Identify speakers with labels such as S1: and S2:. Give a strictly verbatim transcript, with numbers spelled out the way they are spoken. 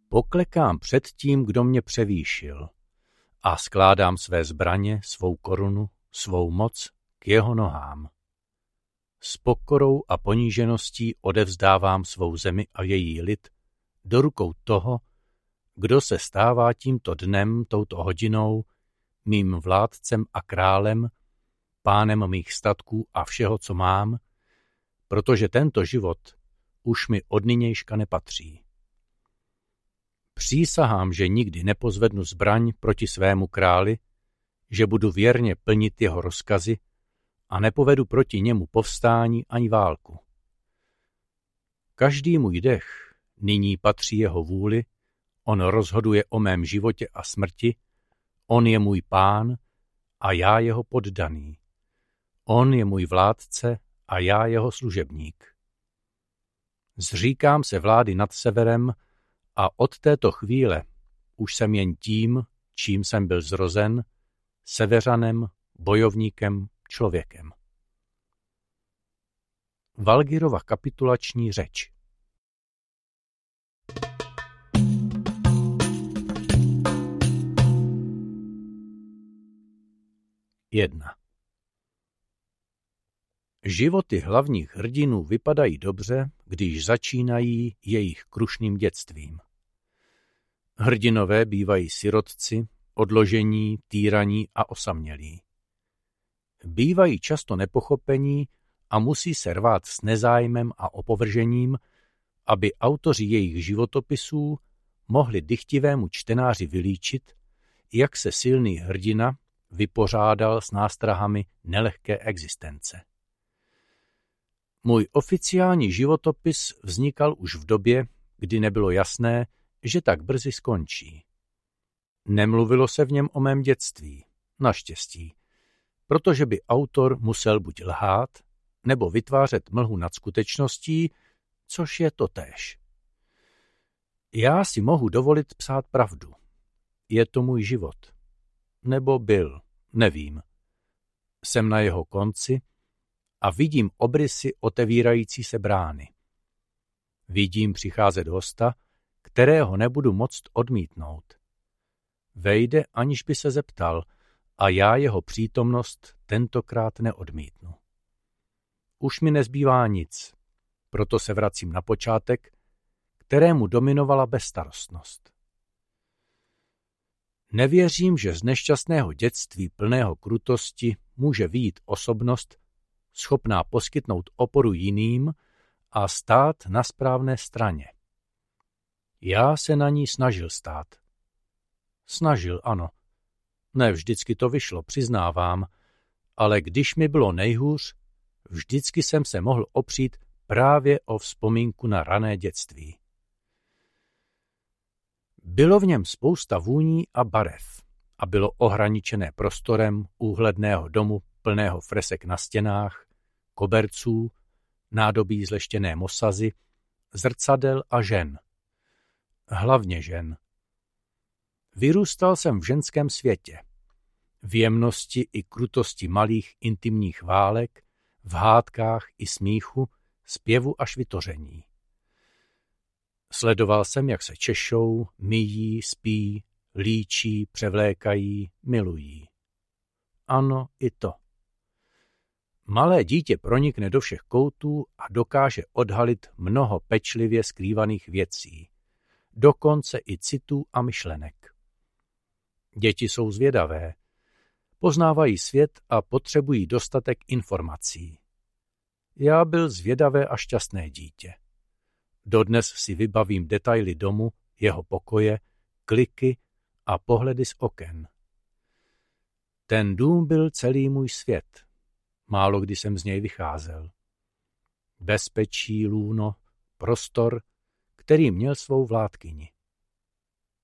S1: Poklekám před tím, kdo mě převýšil, a skládám své zbraně, svou korunu, svou moc k jeho nohám. S pokorou a ponížeností odevzdávám svou zemi a její lid do rukou toho, kdo se stává tímto dnem, touto hodinou, mým vládcem a králem, pánem mých statků a všeho, co mám, protože tento život už mi od nynějška nepatří. Přísahám, že nikdy nepozvednu zbraň proti svému králi, že budu věrně plnit jeho rozkazy a nepovedu proti němu povstání ani válku. Každý můj dech nyní patří jeho vůli, on rozhoduje o mém životě a smrti, on je můj pán a já jeho poddaný. On je můj vládce a já jeho služebník. Zříkám se vlády nad severem a od této chvíle už jsem jen tím, čím jsem byl zrozen, Severanem, bojovníkem, člověkem. Valgirova kapitulační řeč. jedna. Životy hlavních hrdinů vypadají dobře, když začínají jejich krušným dětstvím. Hrdinové bývají sirotci, odložení, týraní a osamělí. Bývají často nepochopení a musí se rvát s nezájmem a opovržením, aby autoři jejich životopisů mohli dychtivému čtenáři vylíčit, jak se silný hrdina vypořádal s nástrahami nelehké existence. Můj oficiální životopis vznikal už v době, kdy nebylo jasné, že tak brzy skončí. Nemluvilo se v něm o mém dětství, naštěstí, protože by autor musel buď lhát, nebo vytvářet mlhu nad skutečností, což je totéž. Já si mohu dovolit psát pravdu. Je to můj život. Nebo byl, nevím. Jsem na jeho konci a vidím obrysy otevírající se brány. Vidím přicházet hosta, kterého nebudu moct odmítnout. Vejde, aniž by se zeptal, a já jeho přítomnost tentokrát neodmítnu. Už mi nezbývá nic, proto se vracím na počátek, kterému dominovala bezstarostnost. Nevěřím, že z nešťastného dětství plného krutosti může vyjít osobnost, schopná poskytnout oporu jiným a stát na správné straně. Já se na ní snažil stát. Snažil, ano. Ne vždycky to vyšlo, přiznávám, ale když mi bylo nejhůř, vždycky jsem se mohl opřít právě o vzpomínku na rané dětství. Bylo v něm spousta vůní a barev a bylo ohraničené prostorem úhledného domu plného fresek na stěnách, koberců, nádobí z leštěné mosazy, zrcadel a žen. Hlavně žen. Vyrůstal jsem v ženském světě. V jemnosti i krutosti malých intimních válek, v hádkách i smíchu, zpěvu až vytoření. Sledoval jsem, jak se češou, myjí, spí, líčí, převlékají, milují. Ano, i to. Malé dítě pronikne do všech koutů a dokáže odhalit mnoho pečlivě skrývaných věcí, dokonce i citů a myšlenek. Děti jsou zvědavé, poznávají svět a potřebují dostatek informací. Já byl zvědavé a šťastné dítě. Dodnes si vybavím detaily domu, jeho pokoje, kliky a pohledy z oken. Ten dům byl celý můj svět. Málo kdy jsem z něj vycházel. Bezpečí, lůno, prostor, který měl svou vládkyni.